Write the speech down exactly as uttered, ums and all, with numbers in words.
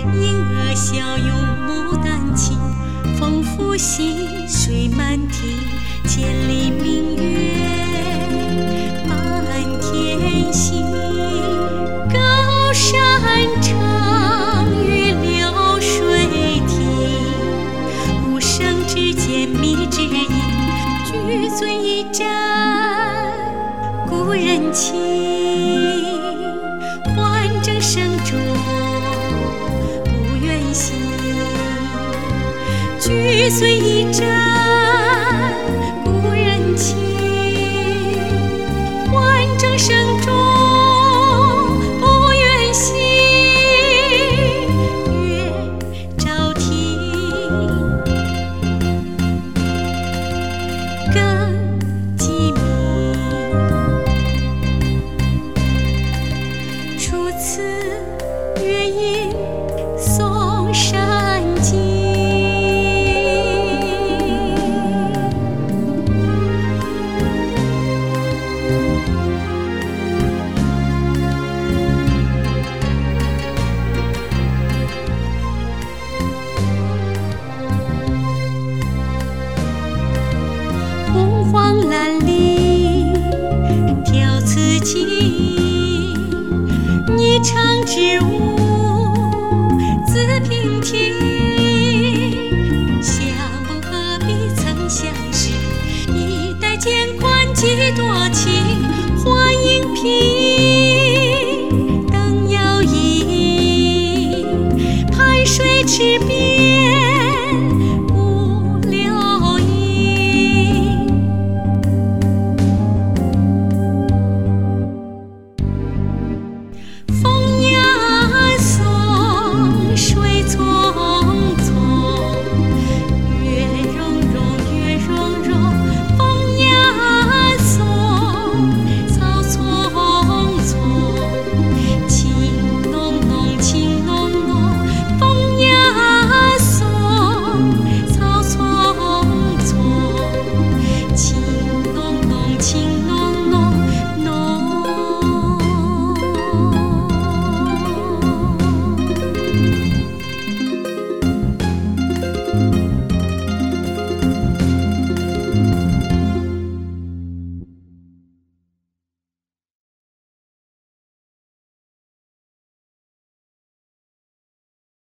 银娥笑拥牡丹情，风拂溪水满庭，千里明月满天星。高山长与流水亭，无声之间觅知音，举醉一盏故人情，换筝声中不愿醒。举醉一盏故人情，换筝声中不愿醒。月照庭，更寂明。初次月映松山尽，红黄蓝里挑此情，霓裳之舞自平听。相逢何必曾相识，一代间关几多情。